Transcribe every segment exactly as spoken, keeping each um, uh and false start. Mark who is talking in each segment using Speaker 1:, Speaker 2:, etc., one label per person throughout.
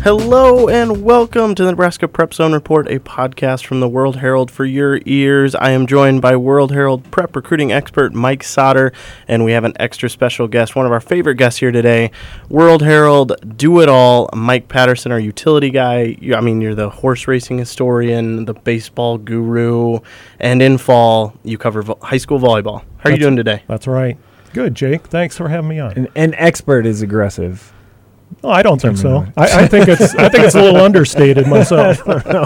Speaker 1: Hello and welcome to the Nebraska Prep Zone Report, a podcast from the World Herald for your ears. I am joined by World Herald prep recruiting expert Mike Sauter, and we have an extra special guest, one of our favorite guests here today, World Herald do-it-all, Mike Patterson, our utility guy. You, I mean, you're the horse racing historian, the baseball guru, and in fall, you cover vo- high school volleyball. How are
Speaker 2: that's,
Speaker 1: you doing today?
Speaker 2: That's right. Good, Jake. Thanks for having me on.
Speaker 3: An, an expert is aggressive.
Speaker 2: Oh, I don't think so. I, I think it's I think it's a little understated myself.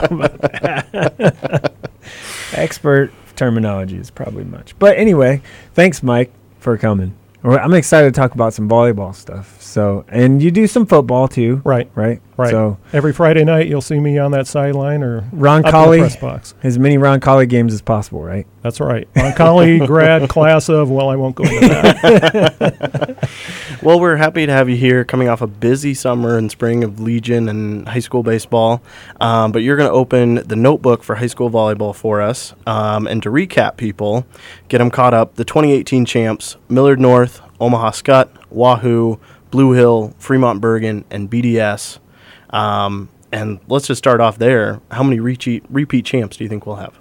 Speaker 3: Expert terminology is probably much. But anyway, thanks, Mike, for coming. I'm excited to talk about some volleyball stuff. So, and you do some football too,
Speaker 2: right?
Speaker 3: Right.
Speaker 2: Right.
Speaker 3: So
Speaker 2: every Friday night, you'll see me on that sideline or
Speaker 3: Ron
Speaker 2: up
Speaker 3: Colley,
Speaker 2: in the press box.
Speaker 3: As many Ron Colley games as possible, right?
Speaker 2: That's right. Ron Colley, grad, class of. Well, I won't go into that.
Speaker 1: Well, we're happy to have you here coming off a busy summer and spring of Legion and high school baseball. Um, but you're going to open the notebook for high school volleyball for us. Um, and to recap people, get them caught up, the twenty eighteen champs, Millard North, Omaha Skutt, Wahoo, Blue Hill, Fremont Bergan, and B D S. Um, and let's just start off there. How many repeat, repeat champs do you think we'll have?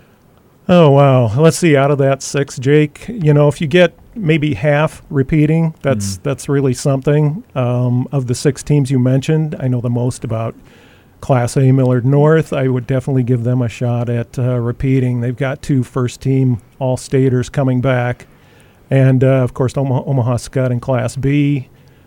Speaker 2: Oh, wow. Let's see. Out of that six, Jake, you know, if you get maybe half repeating, that's mm. that's really something. Um, of the six teams you mentioned, I know the most about Class A Millard North. I would definitely give them a shot at uh, repeating. They've got two first-team All-Staters coming back. And, uh, of course, Omaha, Omaha Skutt in Class B.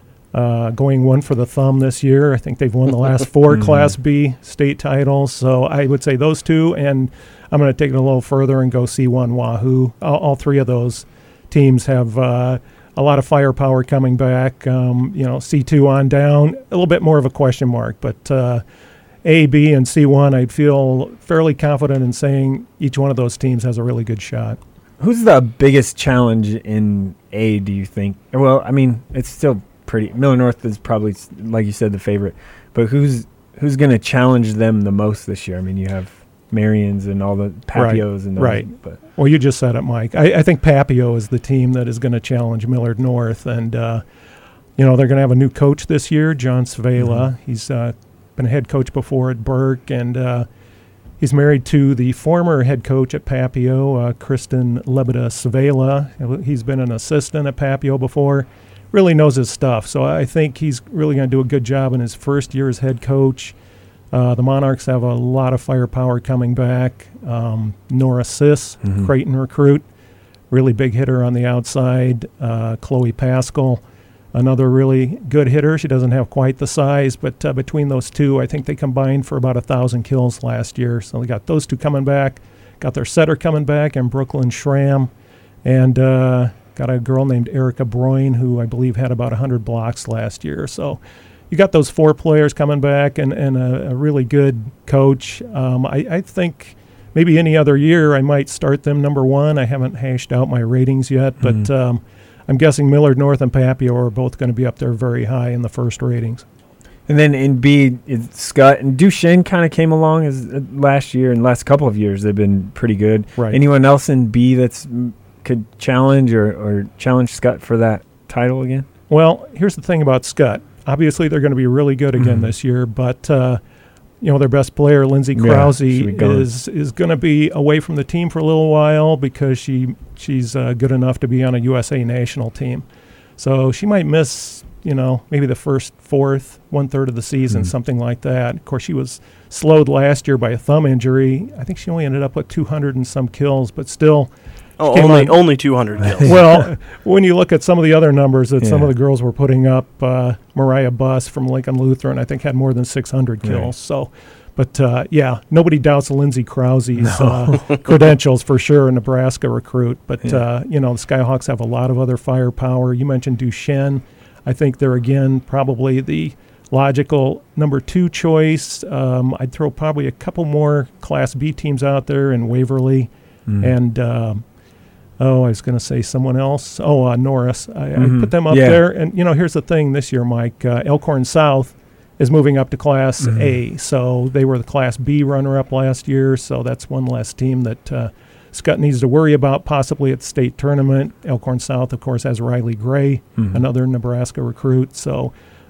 Speaker 2: Uh, going one for the thumb this year. I think they've won the last four mm-hmm. Class B state titles. So I would say those two, and I'm going to take it a little further and go C one Wahoo. All, all three of those teams have uh, a lot of firepower coming back. Um, you know, C two on down, a little bit more of a question mark. But uh, A, B, and C one, I'd feel fairly confident in saying each one of those teams has a really good shot.
Speaker 3: Who's the biggest challenge in A, do you think? Well, I mean, it's still pretty. Millard North is probably, like you said, the favorite. But who's who's going to challenge them the most this year? I mean, you have Marians and all the Papios
Speaker 2: right,
Speaker 3: and those.
Speaker 2: Right.
Speaker 3: But
Speaker 2: well, you just said it, Mike. I, I think Papio is the team that is going to challenge Millard North. And, uh, you know, they're going to have a new coach this year, John Svela. Mm-hmm. He's uh, been a head coach before at Burke, and uh, he's married to the former head coach at Papio, uh, Kristen Lebeda Svela. He's been an assistant at Papio before. Really knows his stuff. So I think he's really going to do a good job in his first year as head coach. Uh, the Monarchs have a lot of firepower coming back. Um, Nora Sis, mm-hmm. Creighton recruit, really big hitter on the outside. Uh, Chloe Pascal, another really good hitter. She doesn't have quite the size, but uh, between those two, I think they combined for about a thousand kills last year. So they got those two coming back. Got their setter coming back, and Brooklyn Schramm. And uh, got a girl named Erica Broyne, who I believe had about one hundred blocks last year. So you got those four players coming back and, and a, a really good coach. Um, I, I think maybe any other year I might start them number one. I haven't hashed out my ratings yet, but mm-hmm. um, I'm guessing Millard North and Papio are both going to be up there very high in the first ratings.
Speaker 3: And then in B, it's Skutt and Duchesne kind of came along as uh, last year, and last couple of years they've been pretty good.
Speaker 2: Right.
Speaker 3: Anyone else in B that's could challenge or, or challenge Skutt for that title again?
Speaker 2: Well, here's the thing about Skutt. Obviously, they're going to be really good again mm-hmm. this year, but uh, you know their best player, Lindsay Krause, yeah, is is going to be away from the team for a little while because she she's uh, good enough to be on a U S A national team. So she might miss, you know, maybe the first fourth, one third of the season, mm-hmm. something like that. Of course, she was slowed last year by a thumb injury. I think she only ended up with two hundred and some kills, but still.
Speaker 1: Oh, only on. only two hundred kills.
Speaker 2: Well, when you look at some of the other numbers that
Speaker 3: yeah.
Speaker 2: some of the girls were putting up, uh, Mariah Buss from Lincoln Lutheran, I think, had more than six hundred kills. Right. So, but uh, yeah, nobody doubts Lindsay Krause's no. uh, credentials for sure, a Nebraska recruit. But yeah. uh, you know, the Skyhawks have a lot of other firepower. You mentioned Duchesne. I think they're again probably the logical number two choice. Um, I'd throw probably a couple more Class B teams out there in Waverly, mm. and. Um, Oh, I was going to say someone else. Oh, uh, Norris. I, mm-hmm. I put them up
Speaker 3: yeah.
Speaker 2: there. And, you know, here's the thing this year, Mike. Uh, Elkhorn South is moving up to Class mm-hmm. A. So they were the Class B runner-up last year. So that's one less team that uh, Skutt needs to worry about possibly at the state tournament. Elkhorn South, of course, has Riley Gray, mm-hmm. another Nebraska recruit. So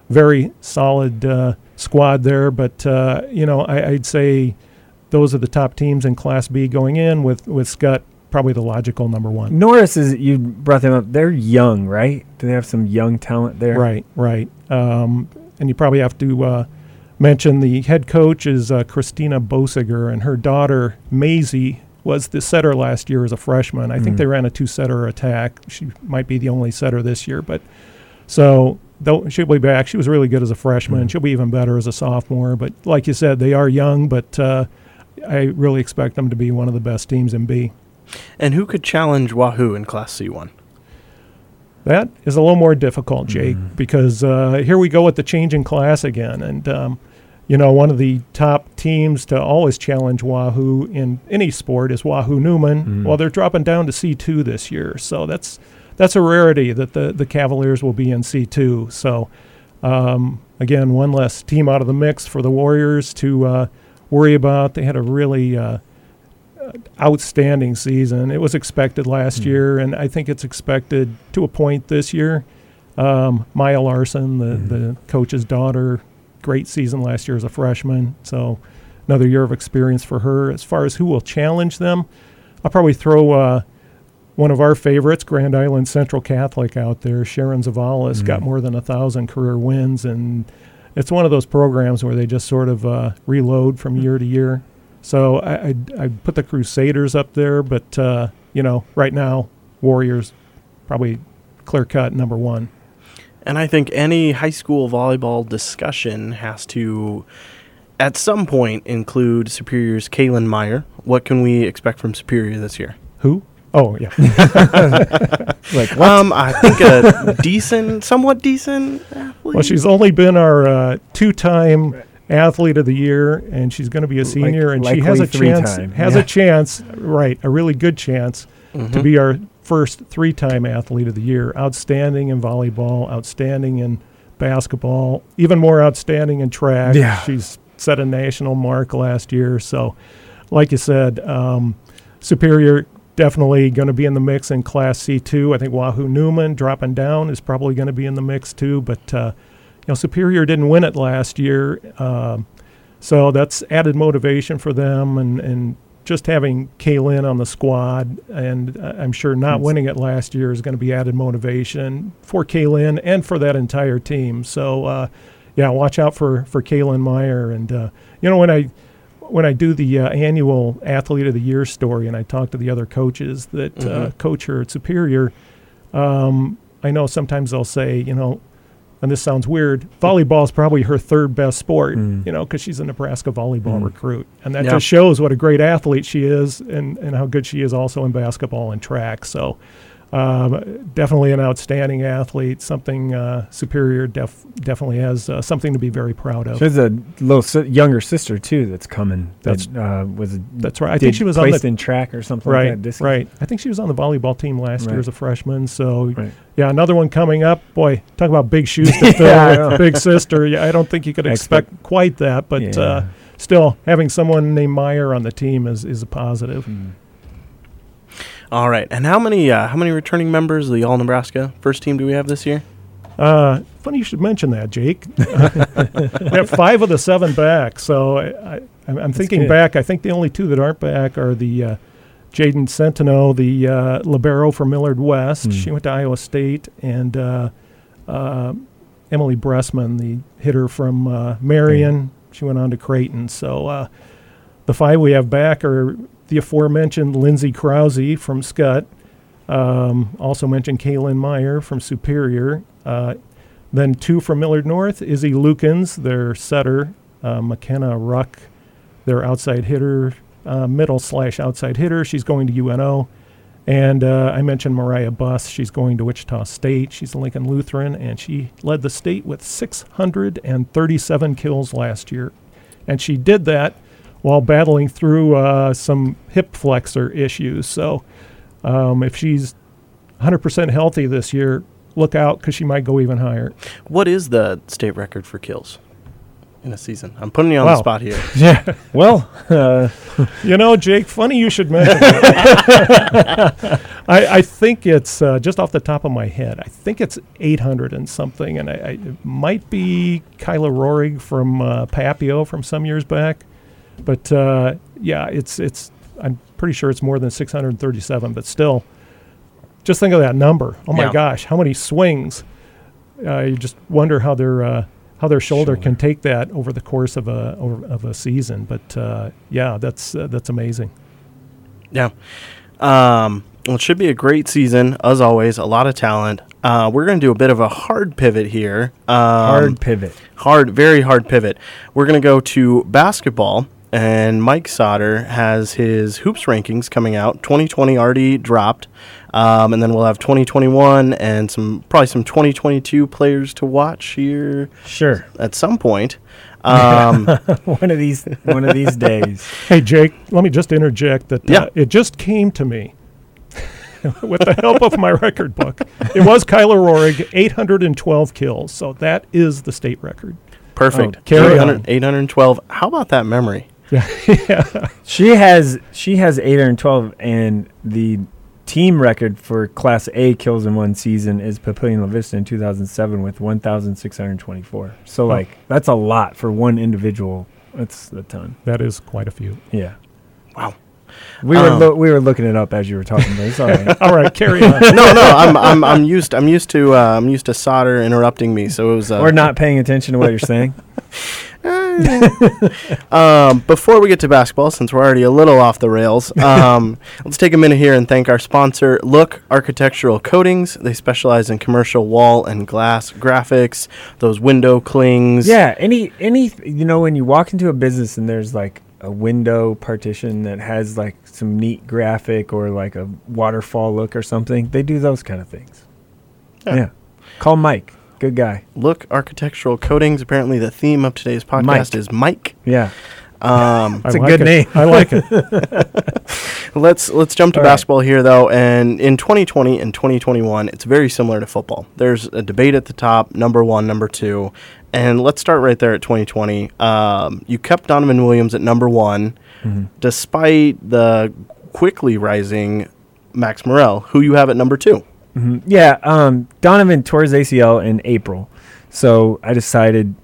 Speaker 2: very solid uh, squad there. But, uh, you know, I, I'd say those are the top teams in Class B going in, with, with Scott probably the logical number one.
Speaker 3: Norris, is you brought them up. They're young, right? Do they have some young talent there?
Speaker 2: Right, right. Um, and you probably have to uh, mention the head coach is uh, Christina Bosiger, and her daughter, Maisie, was the setter last year as a freshman. I mm. think they ran a two-setter attack. She might be the only setter this year. But so though she'll be back. She was really good as a freshman. Mm. She'll be even better as a sophomore. But like you said, they are young, but uh, I really expect them to be one of the best teams in B.
Speaker 1: And who could challenge Wahoo in Class C one?
Speaker 2: That is a little more difficult, Jake,
Speaker 3: mm.
Speaker 2: because uh, here we go with the changing class again. And, um, you know, one of the top teams to always challenge Wahoo in any sport is Wahoo Newman.
Speaker 3: Mm.
Speaker 2: Well, they're dropping down to C two this year. So that's that's a rarity that the, the Cavaliers will be in C two. So, um, again, one less team out of the mix for the Warriors to uh, worry about. They had a really uh, outstanding season. It was expected last mm. year, and I think it's expected to a point this year. Um, Maya Larson, the, mm. the coach's daughter, great season last year as a freshman, so another year of experience for her. As far as who will challenge them, I'll probably throw uh, one of our favorites, Grand Island Central Catholic, out there. Sharon Zavalis mm. got more than a thousand career wins, and it's one of those programs where they just sort of uh, reload from year to year. So I, I'd, I'd put the Crusaders up there, but, uh, you know, right now, Warriors probably clear-cut number one.
Speaker 1: And I think any high school volleyball discussion has to, at some point, include Superior's Kaylin Meyer. What can we expect from Superior this year?
Speaker 2: Who? Oh, yeah.
Speaker 1: like what? Um, I think a decent, somewhat decent athlete.
Speaker 2: Well, she's only been our uh, two-time athlete of the year, and she's going to be a senior,
Speaker 3: like,
Speaker 2: and she has a chance,
Speaker 3: time.
Speaker 2: has
Speaker 3: yeah.
Speaker 2: a chance, right, a really good chance
Speaker 1: mm-hmm.
Speaker 2: to be our first three-time athlete of the year. Outstanding in volleyball, outstanding in basketball, even more outstanding in track.
Speaker 3: Yeah.
Speaker 2: She's set a national mark last year. So, like you said, um, Superior definitely going to be in the mix in Class C two. I think Wahoo Newman dropping down is probably going to be in the mix too, but uh, you know, Superior didn't win it last year, um, so that's added motivation for them, and, and just having Kaylin on the squad, and uh, I'm sure not
Speaker 3: That's
Speaker 2: winning it last year is going to be added motivation for Kaylin and for that entire team. So, uh, yeah, watch out for, for Kaylin Meyer. And, uh, you know, when I when I do the uh, annual Athlete of the Year story and I talk to the other coaches that
Speaker 1: mm-hmm.
Speaker 2: uh, coach her at Superior, um, I know sometimes they'll say, you know, and this sounds weird, volleyball is probably her third best sport, mm. you know, because she's a Nebraska volleyball mm. recruit. And that
Speaker 1: yeah.
Speaker 2: just shows what a great athlete she is, and, and how good she is also in basketball and track. So um, definitely an outstanding athlete, something uh, Superior def- definitely has uh, something to be very proud of.
Speaker 3: She has a little si- younger sister, too, that's coming.
Speaker 2: That's,
Speaker 3: that uh, was a,
Speaker 2: that's right. I think she was on
Speaker 3: placed
Speaker 2: the,
Speaker 3: in track or something
Speaker 2: right,
Speaker 3: like that.
Speaker 2: Right. I think she was on the volleyball team last
Speaker 3: right.
Speaker 2: year as a freshman. So,
Speaker 3: right.
Speaker 2: yeah, another one coming up. Boy, talk about big shoes to fill.
Speaker 3: yeah,
Speaker 2: big sister. Yeah, I don't think you could expect, expect quite that, but
Speaker 3: yeah.
Speaker 2: uh, still, having someone named Meyer on the team is, is a positive.
Speaker 3: Mm.
Speaker 1: All right, and how many uh, how many returning members of the All Nebraska first team do we have this year?
Speaker 2: Uh, funny you should mention that, Jake. We have five of the seven back, so I, I, I'm thinking
Speaker 3: good.
Speaker 2: back. I think the only two that aren't back are the uh, Jaden Centeno, the uh, libero from Millard West.
Speaker 3: Mm.
Speaker 2: She went to Iowa State, and uh, uh, Emily Bressman, the hitter from uh, Marion. Mm. She went on to Creighton. So uh, the five we have back are the aforementioned Lindsay Krause from Scott. Um, also mentioned Kaylin Meyer from Superior. Uh, then two from Millard North, Izzy Lukens, their setter, uh, McKenna Ruck, their outside hitter, uh, middle slash outside hitter. She's going to U N O. And uh, I mentioned Mariah Buss. She's going to Wichita State. She's a Lincoln Lutheran, and she led the state with six hundred thirty-seven kills last year. And she did that while battling through uh, some hip flexor issues. So um, if she's one hundred percent healthy this year, look out, because she might go even higher.
Speaker 1: What is the state record for kills? in a season? I'm putting you on
Speaker 2: Wow.
Speaker 1: the spot here.
Speaker 3: Yeah. Well, uh,
Speaker 2: You know, Jake, funny you should mention that. I, I think it's, uh, just off the top of my head, I think it's eight hundred and something, and I, I, it might be Kyla Rohrig from uh, Papio from some years back. But, uh, yeah, it's, it's. I'm pretty sure it's more than six hundred thirty-seven, but still, just think of that number. Oh, my
Speaker 1: Yeah.
Speaker 2: gosh, how many swings. Uh, you just wonder how their uh, how their shoulder,
Speaker 3: Shoulder.
Speaker 2: can take that over the course of a over, of a season. But uh, yeah, that's uh, that's amazing.
Speaker 1: Yeah. Um, well, it should be a great season, as always. A lot of talent. Uh, we're going to do a bit of a hard pivot here. Um,
Speaker 3: hard pivot.
Speaker 1: Hard, very hard pivot. We're going to go to basketball, and Mike Sauter has his hoops rankings coming out. twenty twenty already dropped, um, and then we'll have twenty twenty-one and some probably some twenty twenty-two players to watch here
Speaker 3: Sure.
Speaker 1: at some point. Um,
Speaker 3: one of these one of these days.
Speaker 2: Hey, Jake, let me just interject that uh,
Speaker 1: Yeah.
Speaker 2: it just came to me with the help of my record book. It was Kyla Rohrig, eight hundred twelve kills, so that is the state record.
Speaker 1: perfect.
Speaker 2: Oh, carry
Speaker 1: eight
Speaker 2: on.
Speaker 1: hundred, eight hundred twelve. How about that memory?
Speaker 2: Yeah,
Speaker 3: She has she has eight hundred twelve, and the team record for Class A kills in one season is Papillion La Vista in two thousand seven with one thousand six hundred twenty-four. So, like, that's a lot for one individual. That's a ton.
Speaker 2: that is quite a few.
Speaker 3: Yeah.
Speaker 1: Wow.
Speaker 3: We were
Speaker 1: Um,
Speaker 3: lo- we were looking it up as you were talking, but it's all right.
Speaker 2: All right, carry on.
Speaker 1: no, no, I'm I'm I'm used I'm used to uh, I'm used to Sauter interrupting me, so it was uh,
Speaker 3: Or not paying attention to what you're saying.
Speaker 1: um, before we get to basketball, since we're already a little off the rails, um, let's take a minute here and thank our sponsor, Look Architectural Coatings. They specialize in commercial wall and glass graphics, those window clings.
Speaker 3: Yeah, any any you know, when you walk into a business and there's like a window partition that has like some neat graphic or like a waterfall look or something, they do those kind of things.
Speaker 1: Yeah.
Speaker 3: Yeah. Call Mike. Good guy.
Speaker 1: Look Architectural Coatings. Apparently, the theme of today's podcast
Speaker 3: Mike.
Speaker 1: is Mike.
Speaker 3: Yeah.
Speaker 1: Um,
Speaker 3: It's
Speaker 2: I
Speaker 3: a
Speaker 2: like
Speaker 3: good
Speaker 2: it.
Speaker 3: name.
Speaker 2: I like it.
Speaker 1: Let's let's jump to
Speaker 3: All right.
Speaker 1: basketball here, though. And in twenty twenty and twenty twenty-one, it's very similar to football. There's a debate at the top, number one, number two. And let's start right there at twenty twenty. Um, you kept Donovan Williams at number one,
Speaker 3: Mhm.
Speaker 1: despite the quickly rising Max Morrell, who you have at number two.
Speaker 3: Mhm. Yeah, um, Donovan tore his A C L in April, so I decided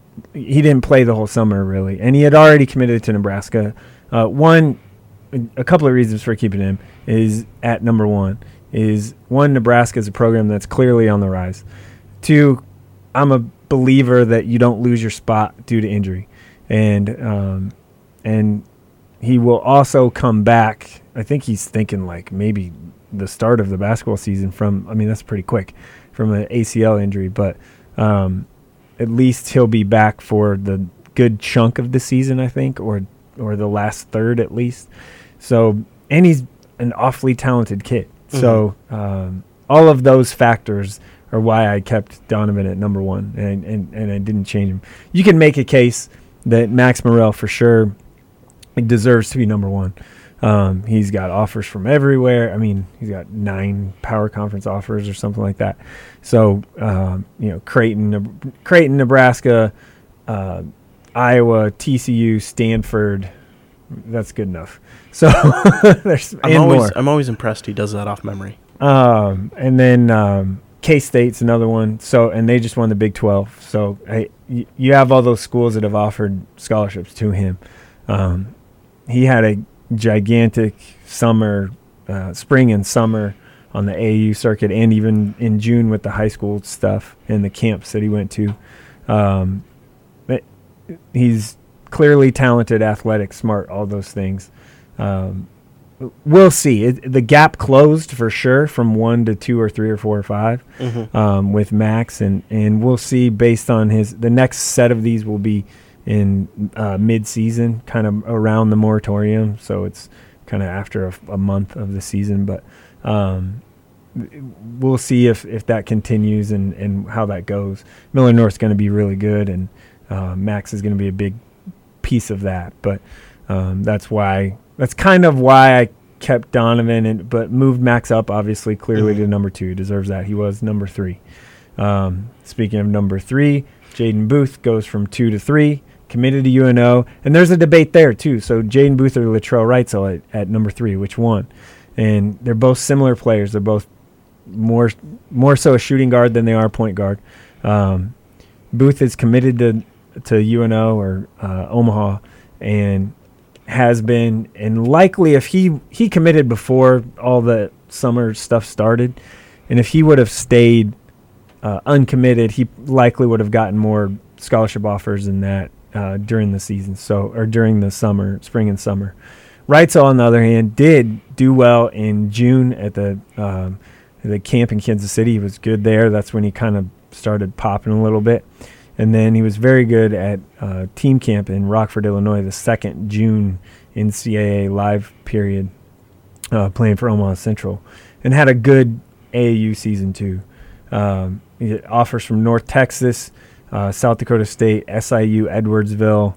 Speaker 3: he didn't play the whole summer really, and he had already committed to Nebraska. Uh, one, a couple of reasons for keeping him is at number one is one, Nebraska is a program that's clearly on the rise. Two, I'm a believer that you don't lose your spot due to injury, and um, and he will also come back. I think he's thinking like maybe the start of the basketball season from, I mean, that's pretty quick from an A C L injury, but um, at least he'll be back for the good chunk of the season, I think, or or the last third at least. So, and he's an awfully talented kid. Mm-hmm. So um, all of those factors are why I kept Donovan at number one, and, and, and I didn't change him. You can make a case that Max Morrell for sure deserves to be number one. Um, he's got offers from everywhere. I mean, he's got nine power conference offers or something like that. So, um, you know, Creighton, Neb- Creighton, Nebraska, uh, Iowa, T C U, Stanford. That's good enough. So there's
Speaker 1: I'm
Speaker 3: and
Speaker 1: always
Speaker 3: more.
Speaker 1: I'm always impressed he does that off memory.
Speaker 3: Um, and then um, K-State's another one. So, and they just won the Big twelve. So I, y- you have all those schools that have offered scholarships to him. Um, he had a gigantic summer, uh, spring and summer on the A A U circuit, and even in June with the high school stuff and the camps that he went to. Um, but he's clearly talented, athletic, smart, all those things. Um, we'll see. It, the gap closed for sure from one to two or three or four or five
Speaker 1: Mm-hmm.
Speaker 3: um, with Max, and, and we'll see based on his. The next set of these will be in uh, mid-season, kind of around the moratorium, so it's kind of after a, a month of the season. But um, we'll see if, if that continues and, and how that goes. Miller North's going to be really good, and uh, Max is going to be a big piece of that. But um, that's why that's kind of why I kept Donovan, and but moved Max up obviously clearly
Speaker 1: Mm-hmm.
Speaker 3: to number two. He deserves that. He was number three. Um, speaking of number three, Jaden Booth goes from two to three. committed to U N O, and there's a debate there too. So Jaden Booth or Latrell Reitzel at, at number three, which one? And they're both similar players. They're both more more so a shooting guard than they are point guard. Um, Booth is committed to to U N O or uh, Omaha, and has been, and likely if he he committed before all the summer stuff started, and if he would have stayed uh, uncommitted, he likely would have gotten more scholarship offers than that uh, during the season, so or during the summer, spring and summer. Reitzel, on the other hand, did do well in June at the um, the camp in Kansas City. He was good there. That's when he kind of started popping a little bit. And then he was very good at uh, team camp in Rockford, Illinois, the second June N C double A live period, uh, playing for Omaha Central, and had a good A A U season too. Um, he had offers from North Texas, uh, South Dakota State, S I U, Edwardsville,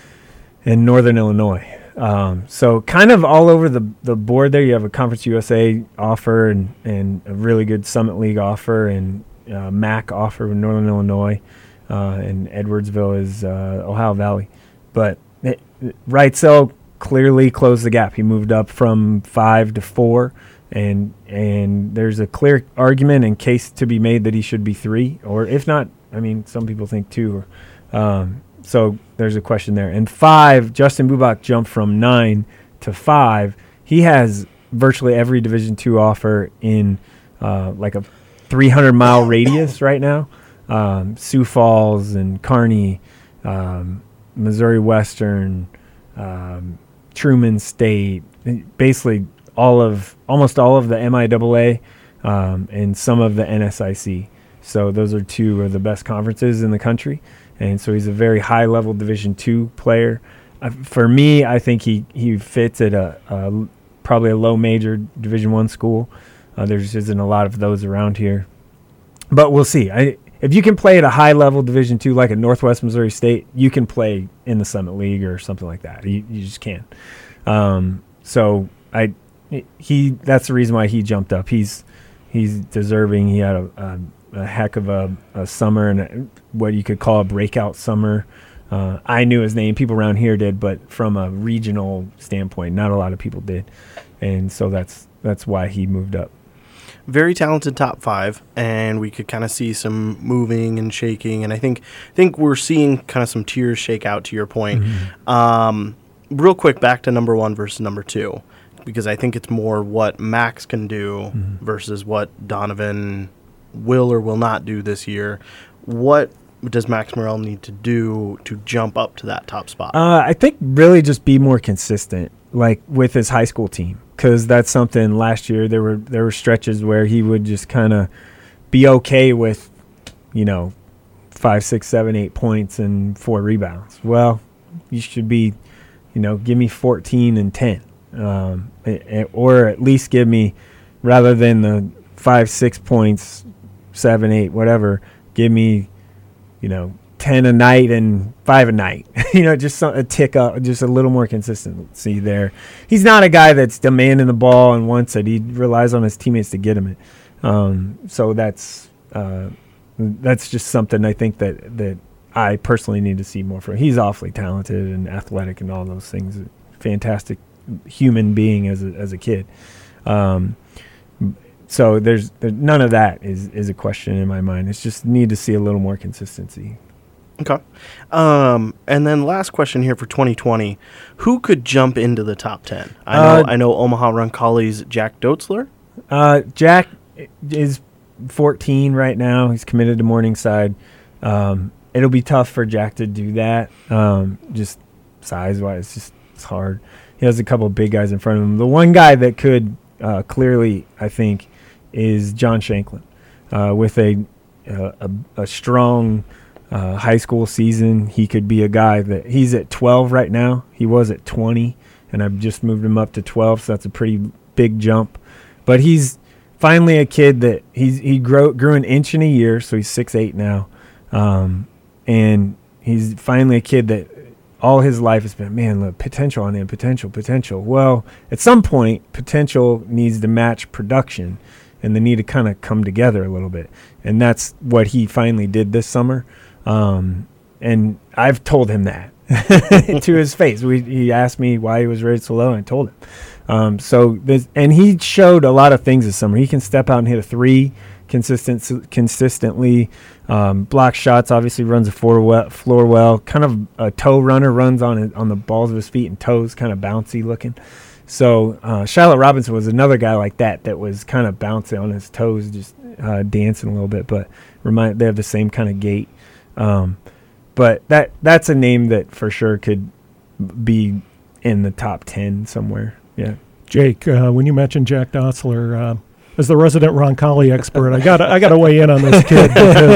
Speaker 3: and Northern Illinois. Um, so kind of all over the, the board there. You have a Conference U S A offer and, and a really good Summit League offer, and uh, M A C offer in Northern Illinois. Uh, and Edwardsville is uh, Ohio Valley. But it, it, Reitzel clearly closed the gap. He moved up from five to four, and and there's a clear argument and case to be made that he should be three, or if not, I mean, some people think two. Or, um, so there's a question there. And five, Justin Bubak jumped from nine to five. He has virtually every Division two offer in uh, like a three hundred mile radius right now. Um, Sioux Falls and Kearney, um, Missouri Western, um, Truman State, basically all of almost all of the M I A A um, and some of the N S I C. So those are two of the best conferences in the country, and so he's a very high-level Division two player. Uh, for me, I think he, he fits at a, a probably a low-major Division one school. Uh, there just isn't a lot of those around here, but we'll see. I. If you can play at a high-level Division two, like at Northwest Missouri State, you can play in the Summit League or something like that. You, you just can. Um, so I, he that's the reason why he jumped up. He's he's deserving. He had a, a, a heck of a, a summer and a, what you could call a breakout summer. Uh, I knew his name. People around here did, but from a regional standpoint, not a lot of people did, and so that's that's why he moved up.
Speaker 1: Very talented top five, and we could kind of see some moving and shaking, and I think think we're seeing kind of some tiers shake out, to your point. Mm-hmm. Um, real quick, back to number one versus number two, because I think it's more what Max can do mm-hmm. versus what Donovan will or will not do this year. What does Max Morrell need to do to jump up to that top spot?
Speaker 3: Uh, I think really just be more consistent, like with his high school team. Because that's something last year there were there were stretches where he would just kind of be okay with, you know, five, six, seven, eight points and four rebounds. Well, you should be, you know, give me fourteen and ten, um, or at least give me, rather than the five, six points, seven, eight, whatever, give me, you know, ten a night and five a night. you know, just some, a tick up, just a little more consistency there. He's not a guy that's demanding the ball and wants it. He relies on his teammates to get him it. Um, so that's uh, that's just something I think that, that I personally need to see more from. He's awfully talented and athletic and all those things. Fantastic human being as a, as a kid. Um, so there's, there's none of that is, is a question in my mind. It's just need to see a little more consistency.
Speaker 1: Okay. Um, and then last question here for twenty twenty. Who could jump into the top ten? I know uh, I know Omaha Roncalli's Jack Doetzler.
Speaker 3: Uh, Jack is fourteen right now. He's committed to Morningside. Um, it'll be tough for Jack to do that. Um, just size-wise, it's just it's hard. He has a couple of big guys in front of him. The one guy that could uh, clearly, I think, is John Shanklin uh, with a, a, a strong – Uh, high school season. He could be a guy that he's at twelve right now. He was at twenty, and I've just moved him up to twelve, so that's a pretty big jump. But he's finally a kid that he's he grew grew an inch in a year, so he's six eight now, um, and he's finally a kid that all his life has been, man, look, potential on him, potential, potential. Well, at some point, potential needs to match production, and they need to kind of come together a little bit, and that's what he finally did this summer. Um, and I've told him that, to his face. We, he asked me why he was rated so low, and I told him. Um, so this, and he showed a lot of things this summer. He can step out and hit a three consistent, consistently. Um, block shots, obviously runs a floor well, floor well. Kind of a toe runner, runs on it, on the balls of his feet and toes, kind of bouncy looking. So uh, Shiloh Robinson was another guy like that that was kind of bouncy on his toes, just uh, dancing a little bit. But remind they have the same kind of gait. Um, but that that's a name that for sure could be in the top ten somewhere. Yeah.
Speaker 2: Jake, uh, when you mentioned Jack Dotzler, uh, as the resident Roncalli expert, I got I got to weigh in on this kid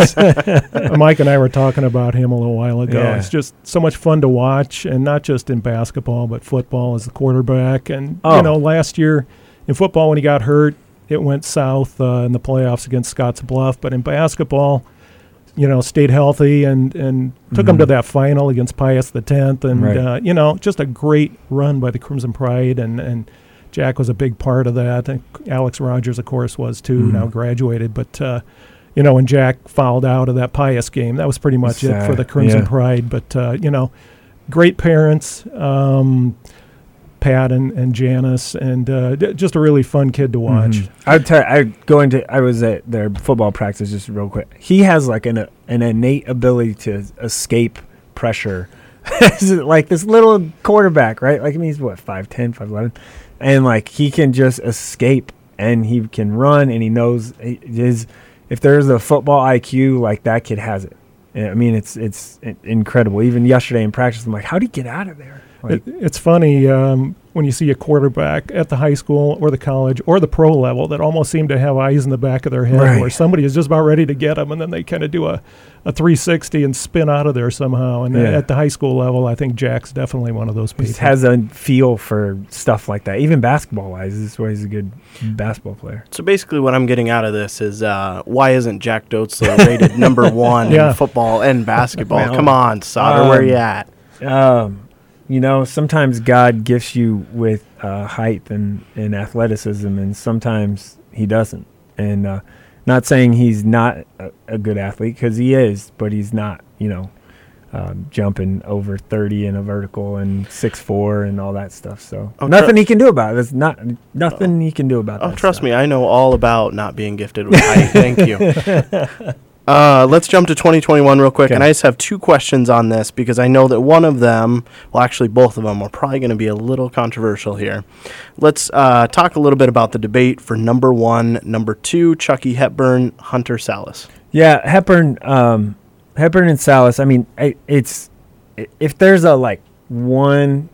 Speaker 2: because Mike and I were talking about him a little while ago.
Speaker 3: Yeah.
Speaker 2: It's just so much fun to watch, and not just in basketball, but football as the quarterback. And
Speaker 3: Oh.
Speaker 2: you know, last year in football when he got hurt, it went south uh, in the playoffs against Scotts Bluff. But in basketball, you know, stayed healthy and, and took him
Speaker 3: Mhm.
Speaker 2: to that final against Pius the tenth. And,
Speaker 3: Right.
Speaker 2: uh, you know, just a great run by the Crimson Pride. And, and Jack was a big part of that. And Alex Rogers, of course, was too,
Speaker 3: Mhm.
Speaker 2: now graduated. But, uh, you know, when Jack fouled out of that Pius game, that was pretty much it
Speaker 3: Sad.
Speaker 2: for the Crimson
Speaker 3: Yeah.
Speaker 2: Pride. But, uh, you know, great parents, um, Pat and, and Janice, and uh, d- just a really fun kid to watch.
Speaker 3: Mhm. I'd tell I go into I was at their football practice just real quick. He has like an an innate ability to escape pressure. Like this little quarterback, right? Like I mean he's what, five ten, five eleven. And like he can just escape and he can run and he knows his if there's a football I Q, like that kid has it. I mean it's it's incredible. Even yesterday in practice I'm like, how'd he get out of there? Like,
Speaker 2: It, it's funny um, when you see a quarterback at the high school or the college or the pro level that almost seem to have eyes in the back of their head
Speaker 3: Right.
Speaker 2: where somebody is just about ready to get them, and then they kind of do a, a three sixty and spin out of there somehow. And
Speaker 3: Yeah.
Speaker 2: at the high school level, I think Jack's definitely one of those
Speaker 3: He
Speaker 2: people.
Speaker 3: just has a feel for stuff like that. Even basketball wise, this is why he's a good basketball player.
Speaker 1: So basically, what I'm getting out of this is uh, why isn't Jack Dotzler rated number one
Speaker 2: Yeah.
Speaker 1: in football and basketball?
Speaker 3: Well,
Speaker 1: Come on, Sauter, where
Speaker 3: um,
Speaker 1: you at?
Speaker 3: Um, you know, sometimes God gifts you with uh, height and, and athleticism, and sometimes he doesn't. And uh, not saying he's not a, a good athlete, because he is, but he's not, you know, um, jumping over thirty in a vertical and six four and all that stuff. So
Speaker 1: Oh,
Speaker 3: nothing
Speaker 1: tru-
Speaker 3: he can do about it. There's not nothing he can do about
Speaker 1: Oh,
Speaker 3: that
Speaker 1: trust
Speaker 3: stuff.
Speaker 1: me, I know all about not being gifted with height. Thank you. Uh, let's jump to twenty twenty-one real quick,
Speaker 3: Okay.
Speaker 1: and I just have two questions on this because I know that one of them, well, actually both of them, are probably going to be a little controversial here. Let's uh, talk a little bit about the debate for number one, number two, Chucky Hepburn, Hunter Salas.
Speaker 3: Yeah, Hepburn, um, Hepburn and Salas. I mean, I, it's i- if there's a like one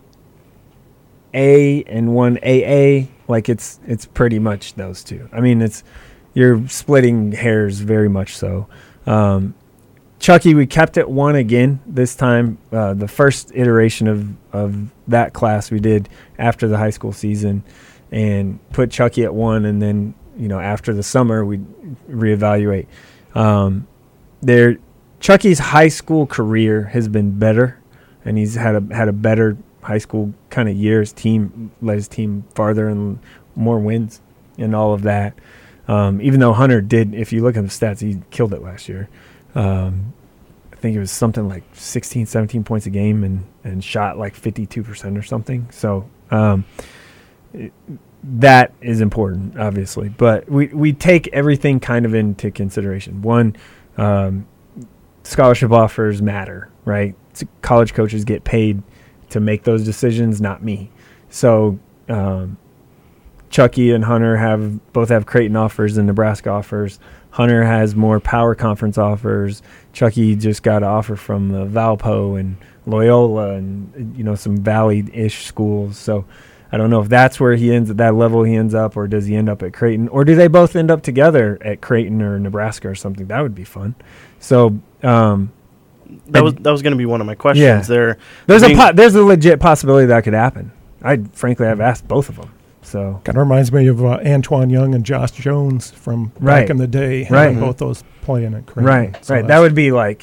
Speaker 3: A and one A A, like it's it's pretty much those two. I mean, it's you're splitting hairs very much so. Um, Chucky, we kept it one again this time. Uh, the first iteration of of that class we did after the high school season, and put Chucky at one, and then you know after the summer we reevaluate. Um, there, Chucky's high school career has been better, and he's had a had a better high school kind of year. His team led his team farther and more wins and all of that. Um, even though Hunter did, if you look at the stats, he killed it last year. Um, I think it was something like sixteen, seventeen points a game and, and shot like fifty-two percent or something. So um, it, that is important, obviously. But we, we take everything kind of into consideration. One, um, scholarship offers matter, right? It's, college coaches get paid to make those decisions, not me. So um, Chucky and Hunter have both have Creighton offers and Nebraska offers. Hunter has more power conference offers. Chucky just got an offer from uh, Valpo and Loyola and you know some Valley-ish schools. So I don't know if that's where he ends at that level he ends up, or does he end up at Creighton, or do they both end up together at Creighton or Nebraska or something? That would be fun. So um,
Speaker 1: That was that was going to be one of my questions.
Speaker 3: Yeah.
Speaker 1: There,
Speaker 3: there's
Speaker 1: being-
Speaker 3: a po- there's a legit possibility that could happen. I frankly have asked both of them. So
Speaker 2: Kind of reminds me of uh, Antoine Young and Josh Jones from
Speaker 3: Right.
Speaker 2: back in the day.
Speaker 3: Right.
Speaker 2: having both those playing at Creighton.
Speaker 3: right,
Speaker 2: So
Speaker 3: right. That
Speaker 2: that's-
Speaker 3: would be like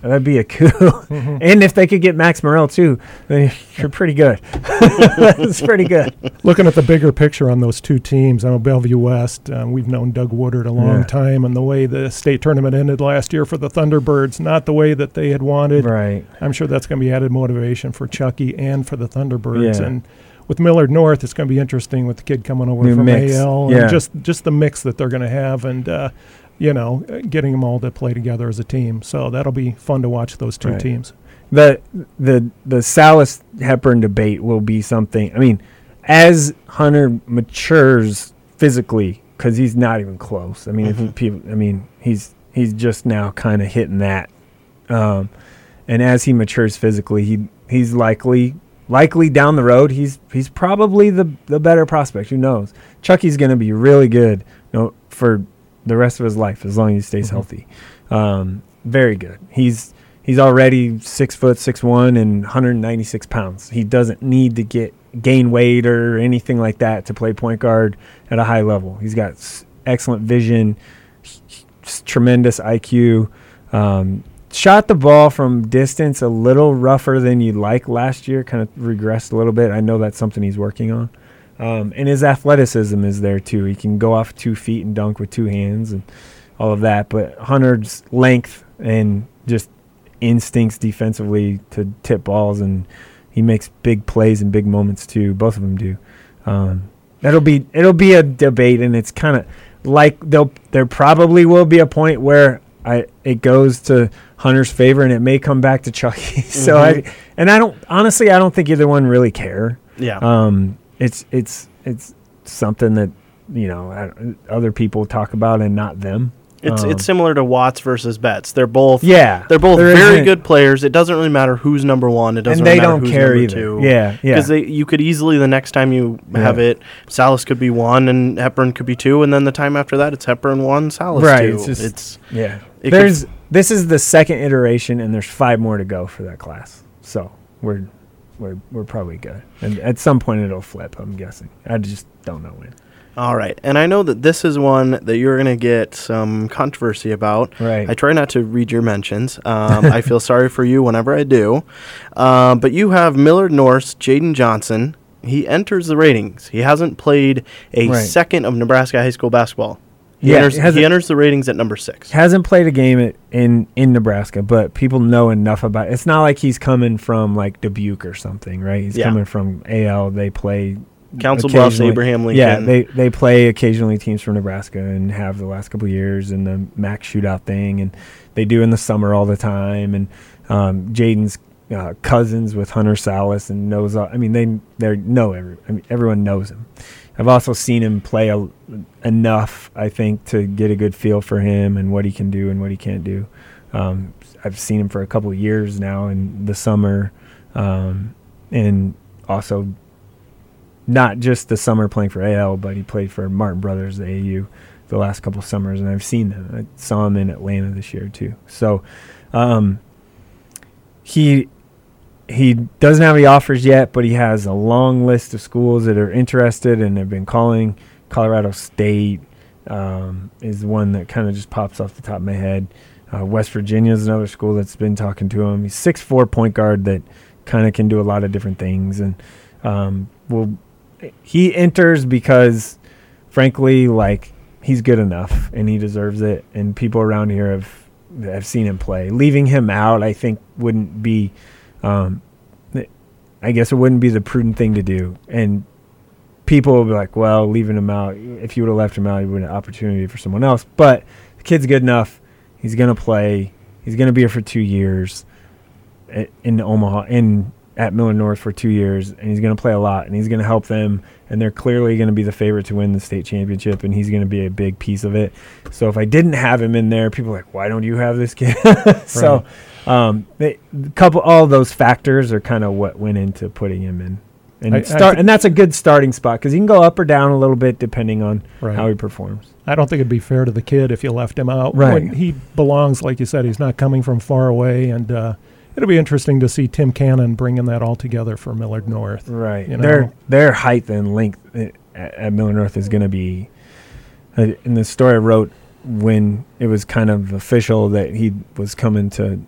Speaker 3: that'd be a coup.
Speaker 2: Mm-hmm.
Speaker 3: And if they could get Max Morrell too, then you're pretty good. That's pretty good.
Speaker 2: Looking at the bigger picture on those two teams, I know Bellevue West, uh, we've known Doug Woodard a long
Speaker 3: Yeah.
Speaker 2: time, and the way the state tournament ended last year for the Thunderbirds, not the way that they had wanted.
Speaker 3: Right.
Speaker 2: I'm sure that's going to be added motivation for Chucky and for the Thunderbirds.
Speaker 3: Yeah.
Speaker 2: And with Millard North, it's going to be interesting with the kid coming over
Speaker 3: New
Speaker 2: from
Speaker 3: mix.
Speaker 2: A L.
Speaker 3: Yeah.
Speaker 2: And just, just the mix that they're going to have and, uh, you know, uh, getting them all to play together as a team. So that'll be fun to watch those two
Speaker 3: Right.
Speaker 2: teams.
Speaker 3: The the the Salis Hepburn debate will be something. I mean, as Hunter matures physically, because he's not even close. I mean,
Speaker 1: Mhm.
Speaker 3: if people, I mean, he's he's just now kind of hitting that. Um, and as he matures physically, he he's likely likely down the road. He's he's probably the the better prospect. Who knows? Chucky's going to be really good, you know, for the rest of his life as long as he stays
Speaker 2: Mhm.
Speaker 3: healthy. Um, very good. He's He's already six foot six one and one hundred ninety-six pounds. He doesn't need to get gain weight or anything like that to play point guard at a high level. He's got s- excellent vision, s- tremendous I Q. Um, shot the ball from distance a little rougher than you'd like last year. Kind of regressed a little bit. I know that's something he's working on. Um, and his athleticism is there too. He can go off two feet and dunk with two hands and all of that. But Hunter's length and just instincts defensively to tip balls, and he makes big plays and big moments too. Both of them do. Um, that'll be it'll be a debate, and it's kind of like they'll there probably will be a point where I it goes to Hunter's favor, and it may come back to Chucky. so
Speaker 1: Mhm.
Speaker 3: I and I don't honestly I don't think either one really care.
Speaker 1: Yeah.
Speaker 3: Um, it's it's it's something that you know I, other people talk about and not them.
Speaker 1: It's
Speaker 3: Um,
Speaker 1: it's similar to Watts versus Betts. They're both
Speaker 3: yeah,
Speaker 1: they're both
Speaker 3: there
Speaker 1: very
Speaker 3: isn't-
Speaker 1: good players. It doesn't really matter who's number one. It doesn't
Speaker 3: and they
Speaker 1: really matter
Speaker 3: don't
Speaker 1: who's
Speaker 3: care
Speaker 1: number
Speaker 3: either.
Speaker 1: two.
Speaker 3: Yeah, yeah.
Speaker 1: Because you could easily the next time you have
Speaker 3: Yeah.
Speaker 1: it, Salis could be one and Hepburn could be two, and then the time after that it's Hepburn one, Salis
Speaker 3: Right,
Speaker 1: two.
Speaker 3: it's just-
Speaker 1: It's
Speaker 3: Yeah.
Speaker 1: It
Speaker 3: There's this is the second iteration, and there's five more to go for that class. So we're we're we're probably good. And at some point it'll flip, I'm guessing. I just don't know when.
Speaker 1: all right. And I know that this is one that you're going to get some controversy about.
Speaker 3: Right.
Speaker 1: I try not to read your mentions. Um, I feel sorry for you whenever I do. Um, but you have Millard North's Jaden Johnson. He enters the ratings. He hasn't played a
Speaker 3: Right.
Speaker 1: second of Nebraska high school basketball. He,
Speaker 3: Yeah,
Speaker 1: enters,
Speaker 3: he hasn't-
Speaker 1: he enters the ratings at number six.
Speaker 3: Hasn't played a game at, in in Nebraska, but people know enough about it. It's not like he's coming from like Dubuque or something, right? He's
Speaker 1: Yeah.
Speaker 3: coming from A L. They play
Speaker 1: Council Bluffs,
Speaker 3: occasionally-
Speaker 1: Abraham Lincoln.
Speaker 3: Yeah, they they play occasionally teams from Nebraska and have the last couple of years in the M A C shootout thing, and they do in the summer all the time. And um, Jaden's uh, cousins with Hunter Salis and knows. All, I mean, they they know every. I mean, everyone knows him. I've also seen him play a, enough, I think, to get a good feel for him and what he can do and what he can't do. Um, I've seen him for a couple of years now in the summer, um, and also. Not just the summer playing for A L, but he played for Martin Brothers, the A U, the last couple summers, and I've seen him. I saw him in Atlanta this year too. So um, he he doesn't have any offers yet, but he has a long list of schools that are interested and have been calling. Colorado State um, is one that kind of just pops off the top of my head. Uh, West Virginia is another school that's been talking to him. He's six foot four point guard that kind of can do a lot of different things, and um, will. He enters because, frankly, like he's good enough and he deserves it. And people around here have have seen him play. Leaving him out, I think, wouldn't be. Um, I guess it wouldn't be the prudent thing to do. And people will be like, "Well, leaving him out. If you would have left him out, it would have been an opportunity for someone else." But the kid's good enough. He's gonna play. He's gonna be here for two years in Omaha in. At Millard North for two years, and he's going to play a lot, and he's going to help them, and they're clearly going to be the favorite to win the state championship, and he's going to be a big piece of it. So if I didn't have him in there, people are like, why don't you have this kid? so um, they, couple all those factors are kind of what went into putting him in. And,
Speaker 2: I- I
Speaker 3: start,
Speaker 2: thi-
Speaker 3: and that's a good starting spot because he can go up or down a little bit depending on
Speaker 2: Right.
Speaker 3: how he performs.
Speaker 2: I don't think it'd be fair to the kid if you left him out.
Speaker 3: Right.
Speaker 2: When he belongs, like you said, he's not coming from far away, and uh, it'll be interesting to see Tim Cannon bringing that all together for Millard North.
Speaker 3: Right.
Speaker 2: You know?
Speaker 3: Their their height and length at, at Millard North is going to be. Uh, in the story I wrote when it was kind of official that he was coming to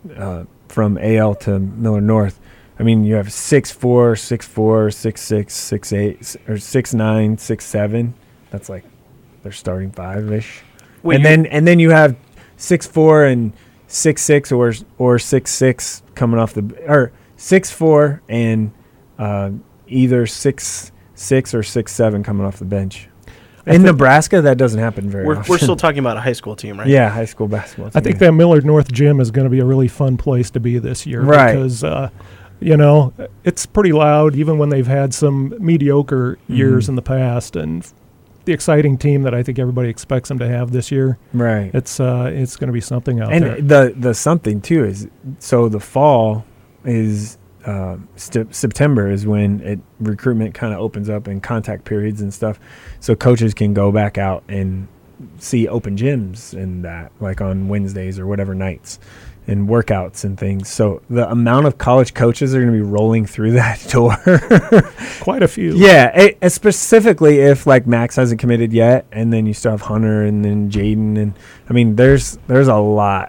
Speaker 3: uh, from A L to Miller North. I mean, you have six four, six four, six six, six eight, or six nine, six seven. That's like their starting five ish.
Speaker 1: Wait,
Speaker 3: and then and then you have six four and six six or or six six coming off the or six four and uh, either six six or six seven coming off the bench. In Nebraska, that doesn't happen very
Speaker 1: we're,
Speaker 3: often.
Speaker 1: We're still talking about a high school team, right?
Speaker 3: Yeah, high school basketball team.
Speaker 2: I think that Millard North gym is going to be a really fun place to be this year.
Speaker 3: Right.
Speaker 2: Because, uh, you know, it's pretty loud, even when they've had some mediocre years
Speaker 3: Mhm.
Speaker 2: in the past. And the exciting team that I think everybody expects them to have this year,
Speaker 3: Right.
Speaker 2: it's uh, it's going to be something out
Speaker 3: And
Speaker 2: there.
Speaker 3: the the something too is so the fall is uh, st- September is when it recruitment kind of opens up and contact periods and stuff, so coaches can go back out and see open gyms and that like on Wednesdays or whatever nights and workouts and things. So the amount of college coaches are going to be rolling through that door.
Speaker 2: Quite a few.
Speaker 3: Yeah, it, it specifically if like Max hasn't committed yet, and then you still have Hunter and then Jaden, and I mean there's there's a lot.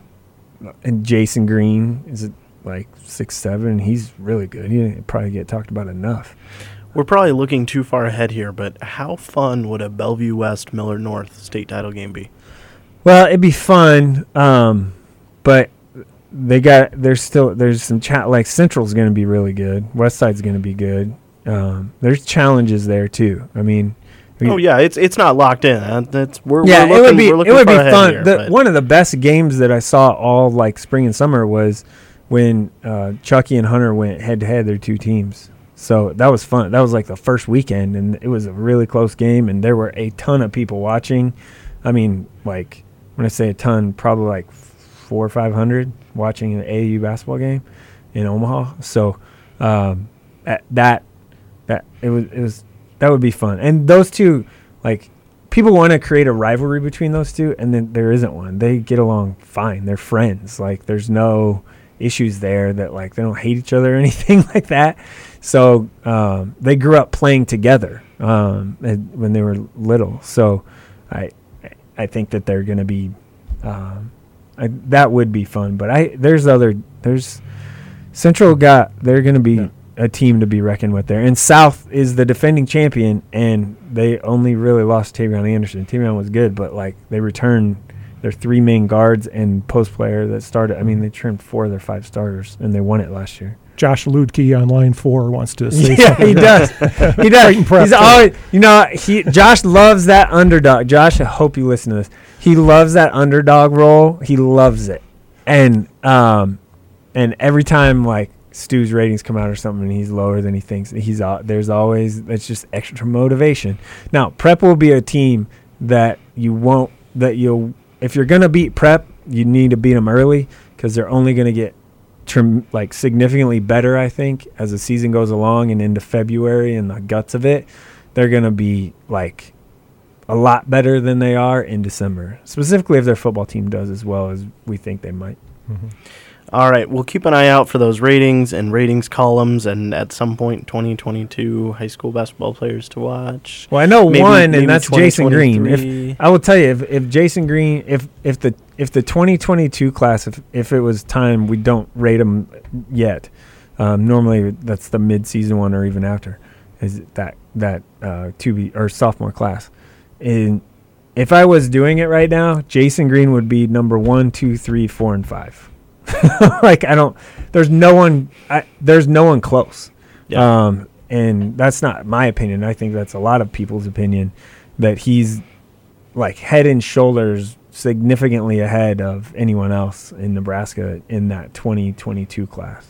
Speaker 3: And Jason Green is like six seven, and he's really good. He didn't probably get talked about enough.
Speaker 1: We're probably looking too far ahead here, but how fun would a Bellevue West Miller North state title game be?
Speaker 3: Well, it'd be fun, um, but they got there's still there's some chat like Central's going to be really good. West Side's going to be good. Um, there's challenges there too. I mean, we,
Speaker 1: Oh yeah, it's it's not locked in. Uh, That's we're
Speaker 3: yeah,
Speaker 1: we're looking,
Speaker 3: it would be
Speaker 1: we're looking
Speaker 3: it would be
Speaker 1: far ahead
Speaker 3: fun.
Speaker 1: here,
Speaker 3: The,
Speaker 1: but-
Speaker 3: one of the best games that I saw all like spring and summer was when uh, Chucky and Hunter went head to head. Their two teams, so that was fun. That was like the first weekend, and it was a really close game, and there were a ton of people watching. I mean, like when I say a ton, probably like four or five hundred watching an A A U basketball game in Omaha. So um, that that that it was it was that would be fun, and those two like. People want to create a rivalry between those two, and then there isn't one. They get along fine. They're friends. Like, there's no issues there that, like, they don't hate each other or anything like that. So um, they grew up playing together um, when they were little. So I I think that they're going to be um, I, that would be fun. But I there's other – there's Central got – they're going to be yeah. – a team to be reckoned with there. And South is the defending champion, and they only really lost Tavion Anderson. Tavion was good, but like they returned their three main guards and post player that started. I mean, they turned four of their five starters, and they won it last year.
Speaker 2: Josh Ludke on line four wants to say
Speaker 3: yeah,
Speaker 2: something.
Speaker 3: he does. He does. He's always, you know, he Josh loves that underdog. Josh, I hope you listen to this. He loves that underdog role. He loves it, and um, and every time like. Stu's ratings come out or something and he's lower than he thinks, he's uh, there's always that's just extra motivation. Now Prep will be a team that you won't that you'll if you're gonna beat Prep, you need to beat them early because they're only gonna get trim, like significantly better. I think as the season goes along and into February and the guts of it, they're gonna be like a lot better than they are in December. Specifically, if their football team does as well as we think they might.
Speaker 2: Mm-hmm.
Speaker 1: All right, we'll keep an eye out for those ratings and ratings columns, and at some point, twenty twenty-two high school basketball players to watch.
Speaker 3: Well, I know
Speaker 1: maybe,
Speaker 3: one,
Speaker 1: maybe
Speaker 3: and that's Jason Green. If I will tell you, if, if Jason Green, if if the if the twenty twenty-two class, if if it was time, we don't rate them yet. Um, normally, that's the mid-season one or even after, is that that uh, two B or sophomore class. And if I was doing it right now, Jason Green would be number one, two, three, four, and five. Like I don't there's no one I, there's no one close. Yeah. Um and that's not my opinion. I think that's a lot of people's opinion that he's like head and shoulders significantly ahead of anyone else in Nebraska in that twenty twenty-two class.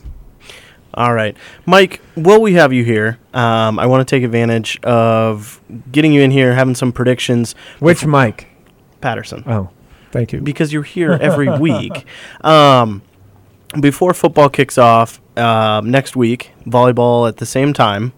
Speaker 1: All right. Mike, while we have you here, um, I want to take advantage of getting you in here, having some predictions.
Speaker 3: Which Mike?
Speaker 1: Patterson.
Speaker 3: Oh.
Speaker 2: Thank you.
Speaker 1: Because you're here every week. Um, before football kicks off um, next week, volleyball at the same time.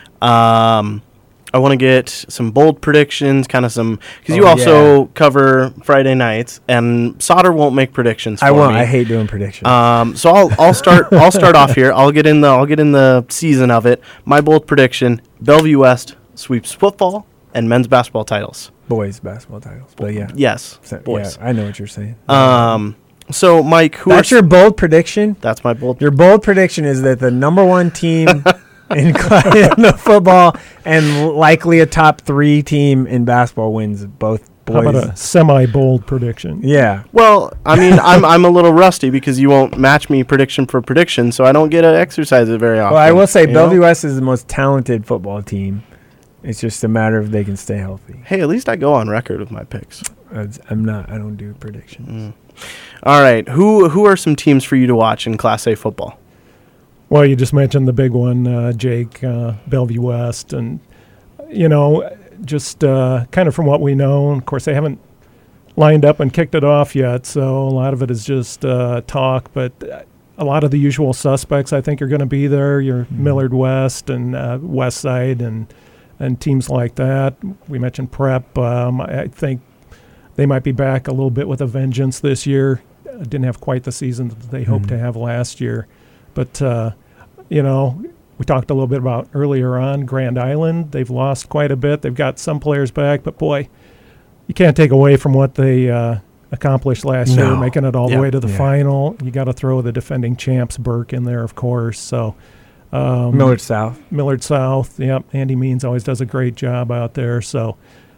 Speaker 1: Um, I want to get some bold predictions, kind of some because
Speaker 3: oh,
Speaker 1: you also
Speaker 3: yeah.
Speaker 1: cover Friday nights, and Sauter won't make predictions. For
Speaker 3: I won't.
Speaker 1: Me.
Speaker 3: I hate doing predictions.
Speaker 1: Um, so I'll I'll start I'll start off here. I'll get in the I'll get in the season of it. My bold prediction: Bellevue West sweeps football and men's basketball titles.
Speaker 3: Boys basketball titles, but yeah,
Speaker 1: yes,
Speaker 3: so,
Speaker 1: boys.
Speaker 3: Yeah, I know what you're saying.
Speaker 1: Um, So, Mike, who
Speaker 3: That's
Speaker 1: are
Speaker 3: your bold prediction?
Speaker 1: That's my bold.
Speaker 3: Your bold prediction is that the number one team in, cl- in the football and likely a top three team in basketball wins both boys.
Speaker 2: How about a semi-bold prediction?
Speaker 3: Yeah.
Speaker 1: Well, I mean, I'm I'm a little rusty because you won't match me prediction for prediction, so I don't get to exercise it very often.
Speaker 3: Well, I will say
Speaker 1: you
Speaker 3: Bellevue
Speaker 1: know?
Speaker 3: West is the most talented football team. It's just a matter of they can stay healthy.
Speaker 1: Hey, at least I go on record with my picks.
Speaker 3: It's- I'm not. I don't do predictions.
Speaker 1: Mm. All right, who who are some teams for you to watch in Class A football?
Speaker 2: Well, you just mentioned the big one, uh, Jake, uh, Bellevue West. And, you know, just uh, kind of from what we know, of course, they haven't lined up and kicked it off yet, so a lot of it is just uh, talk. But a lot of the usual suspects, I think, are going to be there. Your
Speaker 3: Mm-hmm.
Speaker 2: Millard West and uh, West Side and, and teams like that. We mentioned Prep. Um, I, I think they might be back a little bit with a vengeance this year. Uh, didn't have quite the season that they hoped
Speaker 3: Mhm.
Speaker 2: to have last year. But, uh, you know, we talked a little bit about earlier on Grand Island. They've lost quite a bit. They've got some players back, but boy, you can't take away from what they uh, accomplished last
Speaker 3: No.
Speaker 2: year, making it all
Speaker 1: Yeah.
Speaker 2: the way to the
Speaker 3: Yeah.
Speaker 2: final. You got to throw the defending champs Burke in there, of course. So um,
Speaker 3: Millard South.
Speaker 2: Millard South, yep. Andy Means always does a great job out there. So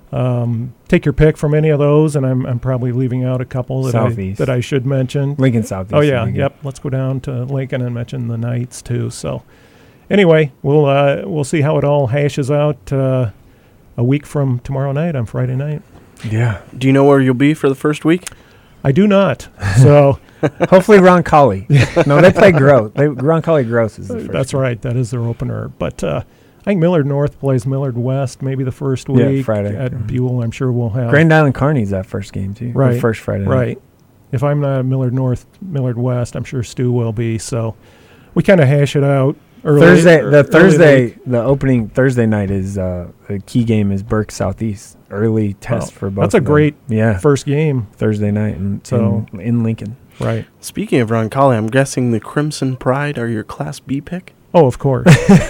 Speaker 2: um, take your pick from any of those, and I'm I'm probably leaving out a couple that I,
Speaker 3: Southeast.
Speaker 2: that I should mention.
Speaker 3: Lincoln Southeast.
Speaker 2: Oh yeah,
Speaker 3: would be good.
Speaker 2: yep. Let's go down to Lincoln and mention the Knights too. So, anyway, we'll uh, we'll see how it all hashes out uh, a week from tomorrow night on Friday night.
Speaker 3: Yeah.
Speaker 1: Do you know where you'll be for the first week?
Speaker 2: I do not. So
Speaker 3: Hopefully Roncalli. No, they play Gross. They Roncalli Gross is the first.
Speaker 2: that's
Speaker 3: one.
Speaker 2: right. That is their opener. But uh, I think Millard North plays Millard West maybe the first
Speaker 3: Yeah,
Speaker 2: week
Speaker 3: Friday.
Speaker 2: at
Speaker 3: Mhm.
Speaker 2: Buell. I'm sure we'll have
Speaker 3: Grand Island Kearney's that first game too.
Speaker 2: Right.
Speaker 3: The first Friday. night.
Speaker 2: right. If I'm not at Millard North, Millard West, I'm sure Stu will be. So we kind of hash it out. Early,
Speaker 3: Thursday,
Speaker 2: ear-
Speaker 3: the
Speaker 2: early
Speaker 3: Thursday,
Speaker 2: week.
Speaker 3: the opening Thursday night is uh, the key game is Burke Southeast. Early test
Speaker 2: Oh,
Speaker 3: for both.
Speaker 2: that's a
Speaker 3: of them.
Speaker 2: great
Speaker 3: yeah
Speaker 2: first game.
Speaker 3: Thursday night in,
Speaker 2: So-
Speaker 3: in, in Lincoln.
Speaker 2: Right.
Speaker 1: Speaking of Roncalli, I'm guessing the Crimson Pride are your Class B pick?
Speaker 2: Oh, of course.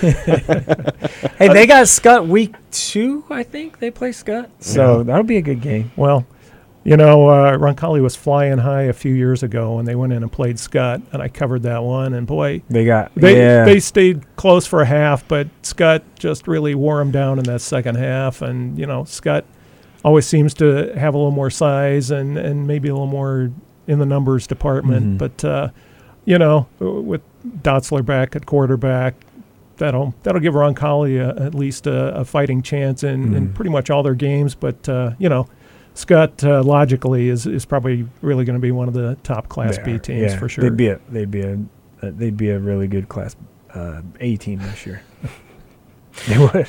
Speaker 3: Hey, they got Scott week two. I think they play Scott, so
Speaker 2: Yeah.
Speaker 3: that'll be a good game.
Speaker 2: Well, you know, uh, Roncalli was flying high a few years ago, and they went in and played Scott, and I covered that one. And boy,
Speaker 3: They got
Speaker 2: they
Speaker 3: yeah.
Speaker 2: they stayed close for a half, but Scott just really wore them down in that second half. And you know, Scott always seems to have a little more size and and maybe a little more in the numbers department.
Speaker 3: Mhm.
Speaker 2: But uh, you know, with Dotzler back at quarterback, that'll that'll give Roncalli a, at least a, a fighting chance in, in
Speaker 3: Mhm.
Speaker 2: pretty much all their games. But uh, you know, Scott uh, logically is, is probably really going to be one of the top Class
Speaker 3: They
Speaker 2: B
Speaker 3: are.
Speaker 2: teams
Speaker 3: Yeah,
Speaker 2: for sure.
Speaker 3: They'd be a they'd be a uh, they'd be a really good Class uh, A team this year. They would.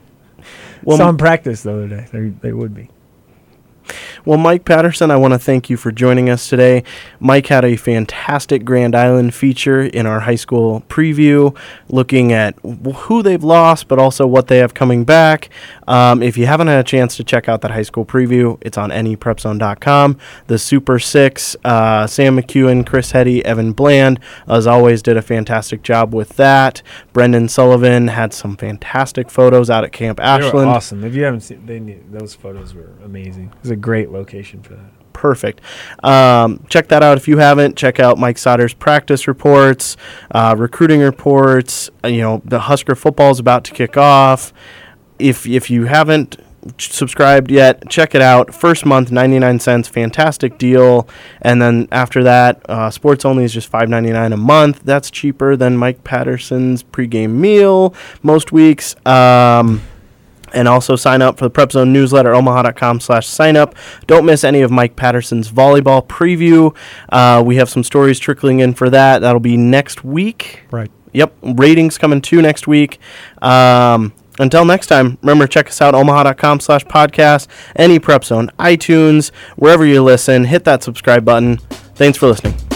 Speaker 1: Well,
Speaker 3: Saw 'em practice the other day. They they would be.
Speaker 1: Well, Mike Patterson, I want to thank you for joining us today. Mike had a fantastic Grand Island feature in our high school preview, looking at w- who they've lost, but also what they have coming back. Um, if you haven't had a chance to check out that high school preview, it's on any prep zone dot com. The Super Six, uh, Sam McEwen, Chris Hetty, Evan Bland, as always, did a fantastic job with that. Brendan Sullivan had some fantastic photos out at Camp
Speaker 3: They were
Speaker 1: Ashland.
Speaker 3: awesome. If you haven't seen, they need, those photos were amazing. It was a great location for that.
Speaker 1: Perfect. Um, check that out if you haven't. Check out Mike Sauter's practice reports, uh, recruiting reports. Uh, you know, the Husker football is about to kick off. If if you haven't ch- subscribed yet, check it out. First month, ninety-nine cents, fantastic deal. And then after that, uh, sports only is just five ninety-nine a month. That's cheaper than Mike Patterson's pregame meal most weeks. Um, And also sign up for the Prep Zone newsletter, omaha dot com slash sign up. Don't miss any of Mike Patterson's volleyball preview. Uh, we have some stories trickling in for that. That'll be next week.
Speaker 2: Right.
Speaker 1: Yep, ratings coming too next week. Um, until next time, remember, check us out, omaha dot com slash podcast, any Prep Zone, iTunes, wherever you listen. Hit that subscribe button. Thanks for listening.